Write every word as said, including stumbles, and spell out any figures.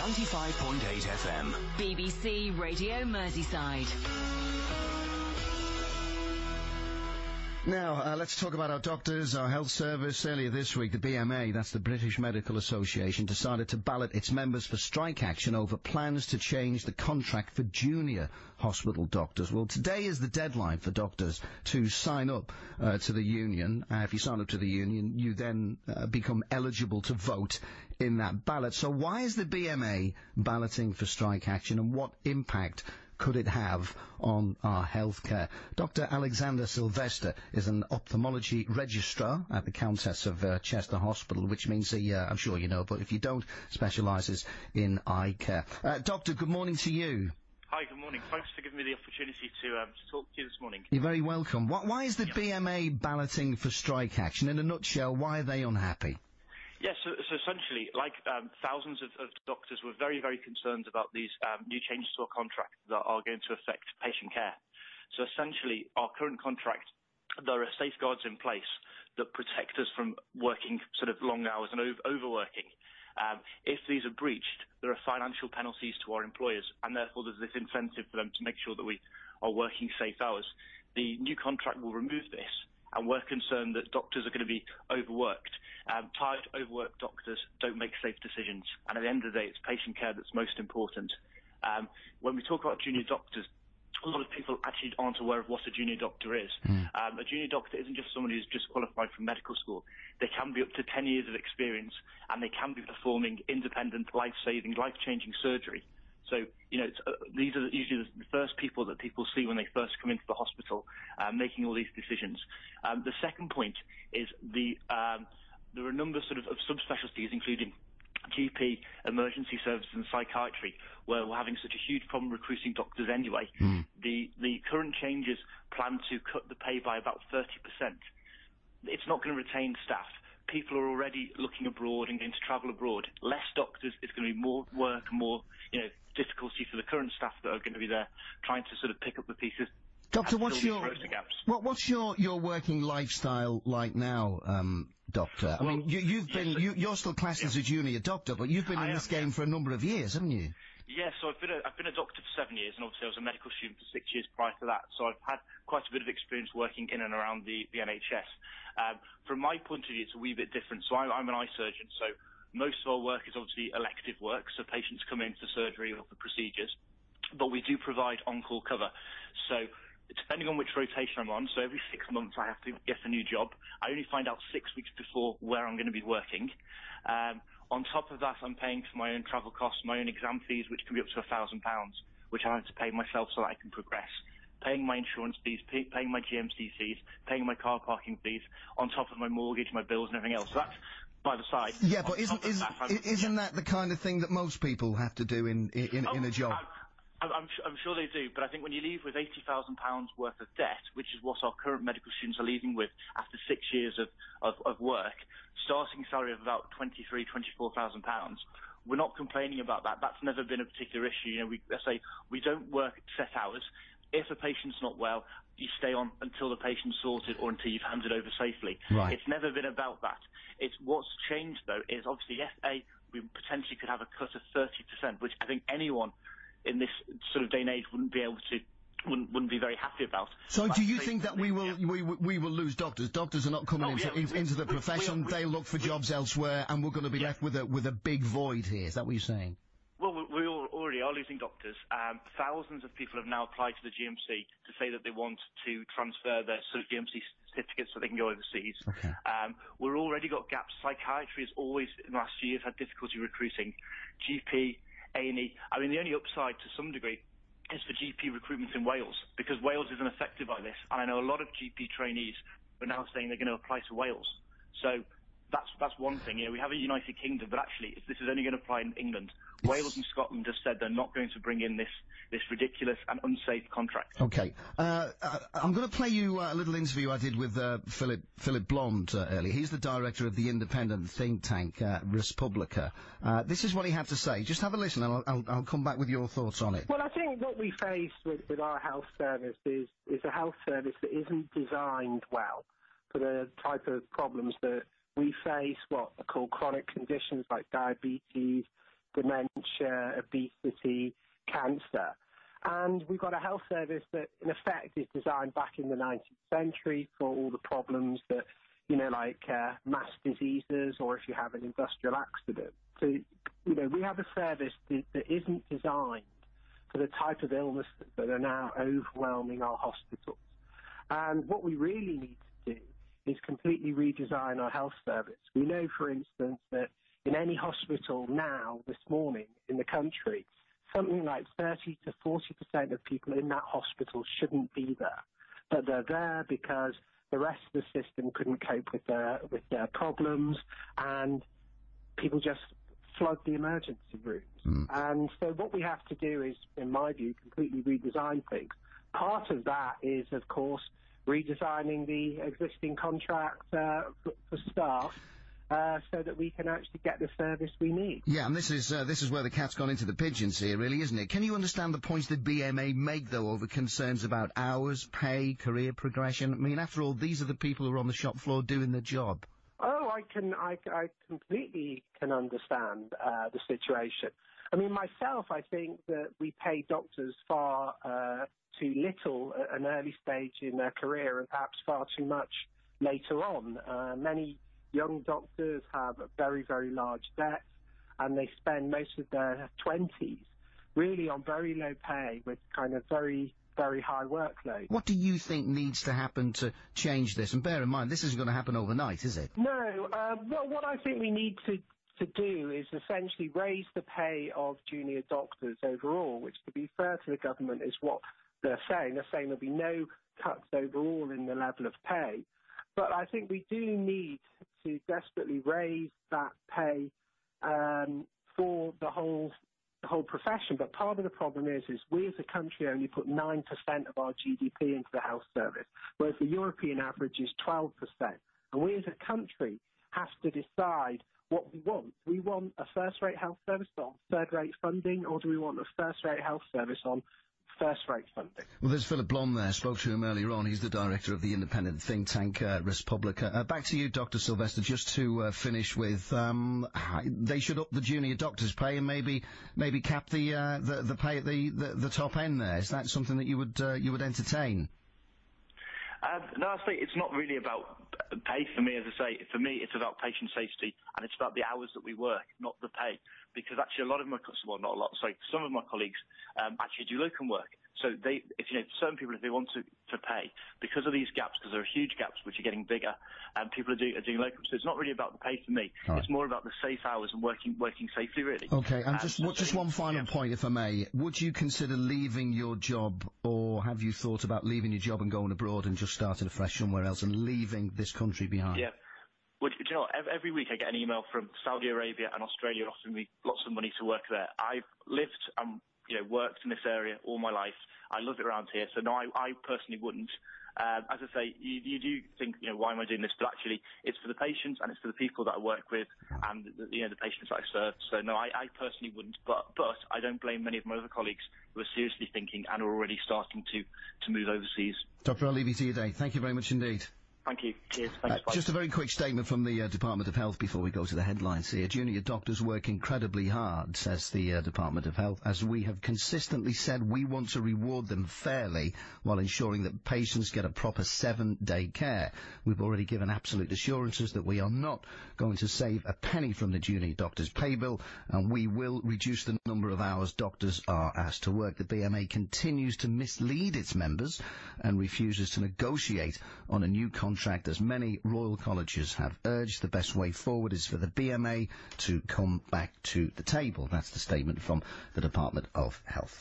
ninety-five point eight F M. B B C Radio Merseyside. Now, uh, let's talk about our doctors, our health service. Earlier this week, the B M A, that's the British Medical Association, decided to ballot its members for strike action over plans to change the contract for junior hospital doctors. Well, today is the deadline for doctors to sign up uh, to the union. Uh, if you sign up to the union, you then uh, become eligible to vote in that ballot. So why is the B M A balloting for strike action, and what impact could it have on our healthcare? Doctor Alexander Sylvester is an ophthalmology registrar at the Countess of uh, Chester Hospital, which means he, uh, I'm sure you know, but if you don't, specialises in eye care. Uh, Doctor, good morning to you. Hi, good morning. Thanks for giving me the opportunity to, um, to talk to you this morning. You're very welcome. Why, why is the yeah. B M A balloting for strike action? In a nutshell, why are they unhappy? Yes, so, so essentially, like um, thousands of, of doctors were very, very concerned about these um, new changes to our contract that are going to affect patient care. So essentially, our current contract, there are safeguards in place that protect us from working sort of long hours and over- overworking. Um, if these are breached, there are financial penalties to our employers, and therefore there's this incentive for them to make sure that we are working safe hours. The new contract will remove this, and we're concerned that doctors are going to be overworked. Um, tired, overworked doctors don't make safe decisions, and at the end of the day, it's patient care that's most important. Um, when we talk about junior doctors, a lot of people actually aren't aware of what a junior doctor is. Mm. Um, a junior doctor isn't just someone who's just qualified from medical school. They can be up to ten years of experience, and they can be performing independent, life-saving, life-changing surgery. So, you know, it's, uh, these are usually the first people that people see when they first come into the hospital, uh, making all these decisions. Um, the second point is the um, there are a number sort of, of subspecialties, including G P, emergency services and psychiatry, where we're having such a huge problem recruiting doctors anyway. Mm. The, the current changes plan to cut the pay by about thirty percent. It's not going to retain staff. People are already looking abroad and going to travel abroad. Less doctors, it's going to be more work, more, you know, difficulty for the current staff that are going to be there trying to sort of pick up the pieces. Doctor, what's your what, what's your, your working lifestyle like now, um, Doctor? I well, mean, you, you've yes, been you, you're still classed yeah. as a junior doctor, but you've been I in am, this game yeah. for a number of years, haven't you? Yeah, so I've been a, I've been a doctor for seven years, and obviously I was a medical student for six years prior to that. So I've had quite a bit of experience working in and around the, the N H S. Um, from my point of view, it's a wee bit different. So I'm, I'm an eye surgeon, so most of our work is obviously elective work, so patients come in for surgery or for procedures, but we do provide on-call cover. So depending on which rotation I'm on, so every six months I have to get a new job. I only find out six weeks before where I'm going to be working. Um, on top of that, I'm paying for my own travel costs, my own exam fees, which can be up to a thousand pounds, which I have to pay myself so that I can progress. Paying my insurance fees, pay, paying my G M C fees, paying my car parking fees, on top of my mortgage, my bills and everything else. So that's by the side. Yeah, but isn't, isn't, that, isn't yeah. that the kind of thing that most people have to do in, in, oh, in a job? I, I'm, I'm sure they do, but I think when you leave with eighty thousand pounds worth of debt, which is what our current medical students are leaving with after six years of, of, of work, starting salary of about twenty-three, twenty-four thousand pounds, we're not complaining about that. That's never been a particular issue. You know, we, let's say we don't work set hours. If a patient's not well, you stay on until the patient's sorted or until you've handed over safely. Right. It's never been about that. It's what's changed, though, is obviously, yes, A, we potentially could have a cut of thirty percent, which I think anyone in this sort of day and age wouldn't be able to, wouldn't, wouldn't be very happy about. So but do you think that we will, yeah. we, we will lose doctors? Doctors are not coming oh, into, yeah, we, into the we, profession, we, we, they look for we, jobs elsewhere, and we're going to be yeah. left with a, with a big void here. Is that what you're saying? Well, we already are losing doctors. Um, thousands of people have now applied to the G M C to say that they want to transfer their sort of G M C certificates so they can go overseas. Okay. Um, we've already got gaps. Psychiatry has always, in the last few years, had difficulty recruiting. G P, A and E. I mean, the only upside to some degree is for G P recruitment in Wales, because Wales isn't affected by this. And I know a lot of G P trainees are now saying they're going to apply to Wales. So that's that's one thing. You know, we have a United Kingdom, but actually, if this is only going to apply in England, Wales and Scotland have said they're not going to bring in this this ridiculous and unsafe contract. Okay, uh, uh, I'm going to play you uh, a little interview I did with uh, Philip Philip Blond uh, earlier. He's the director of the independent think tank uh, Respublica. Uh, this is what he had to say. Just have a listen, and I'll, I'll, I'll come back with your thoughts on it. Well, I think what we face with, with our health service is is a health service that isn't designed well for the type of problems that we face, what are called chronic conditions like diabetes, dementia, obesity, cancer. And we've got a health service that, in effect, is designed back in the nineteenth century for all the problems that, you know, like uh, mass diseases or if you have an industrial accident. So, you know, we have a service that, that isn't designed for the type of illness that are now overwhelming our hospitals. And what we really need to do is completely redesign our health service. We know, for instance, that in any hospital now, this morning, in the country, something like thirty to forty percent of people in that hospital shouldn't be there. But they're there because the rest of the system couldn't cope with their, with their problems, and people just flood the emergency rooms. Mm. And so what we have to do is, in my view, completely redesign things. Part of that is, of course, redesigning the existing contract uh, for, for staff uh, so that we can actually get the service we need. Yeah, and this is uh, this is where the cat's gone into the pigeons here, really, isn't it? Can you understand the points the B M A make, though, over concerns about hours, pay, career progression? I mean, after all, these are the people who are on the shop floor doing the job. Oh, I can, I, I completely can understand uh, the situation. I mean, myself, I think that we pay doctors far uh, too little at an early stage in their career and perhaps far too much later on. Uh, many young doctors have very, very large debts, and they spend most of their twenties really on very low pay with kind of very, very high workload. What do you think needs to happen to change this? And bear in mind, this isn't going to happen overnight, is it? No. Uh, well, what I think we need to to do is essentially raise the pay of junior doctors overall, which, to be fair to the government, is what they're saying. They're saying there'll be no cuts overall in the level of pay. But I think we do need to desperately raise that pay um, for the whole the whole profession. But part of the problem is, is we as a country only put nine percent of our G D P into the health service, whereas the European average is twelve percent. And we as a country have to decide what we want. Do we want a first-rate health service on third-rate funding, or do we want a first-rate health service on first-rate funding? Well, there's Philip Blom there. Spoke to him earlier on. He's the director of the independent think tank uh, Respublica. Uh, back to you, Doctor Sylvester, just to uh, finish with, um, they should up the junior doctors' pay and maybe maybe cap the uh, the, the pay at the, the, the top end there. Is that something that you would uh, you would entertain? Uh, no, I say it's not really about pay for me. As I say, for me, it's about patient safety, and it's about the hours that we work, not the pay. Because actually, a lot of my well, not a lot. Sorry, some of my colleagues um, actually do locum work. So they, if you know, certain people, if they want to, to pay, because of these gaps, because there are huge gaps which are getting bigger, and um, people are doing, are doing locum. So it's not really about the pay for me. Right. It's more about the safe hours and working working safely, really. Okay, and um, just what, just one final yeah. point, if I may. Would you consider leaving your job, or have you thought about leaving your job and going abroad and just starting afresh somewhere else and leaving this country behind? Yeah. Well, do you know what? Every week I get an email from Saudi Arabia and Australia offering me lots of money to work there. I've lived and you know worked in this area all my life. I love it around here, so no, I, I personally wouldn't. Uh, as I say, you, you do think, you know, why am I doing this? But actually, it's for the patients and it's for the people that I work with and the, you know the patients that I serve. So no, I, I personally wouldn't. But but I don't blame many of my other colleagues who are seriously thinking and are already starting to to move overseas. Doctor, I'll leave you to your day. Thank you very much indeed. Thank you. Cheers. Thanks. Uh, just a very quick statement from the uh, Department of Health before we go to the headlines here. Junior doctors work incredibly hard, says the uh, Department of Health. As we have consistently said, we want to reward them fairly while ensuring that patients get a proper seven-day care. We've already given absolute assurances that we are not going to save a penny from the junior doctors' pay bill, and we will reduce the number of hours doctors are asked to work. The B M A continues to mislead its members and refuses to negotiate on a new contract. Contract, as many Royal Colleges have urged. The best way forward is for the B M A to come back to the table. That's the statement from the Department of Health.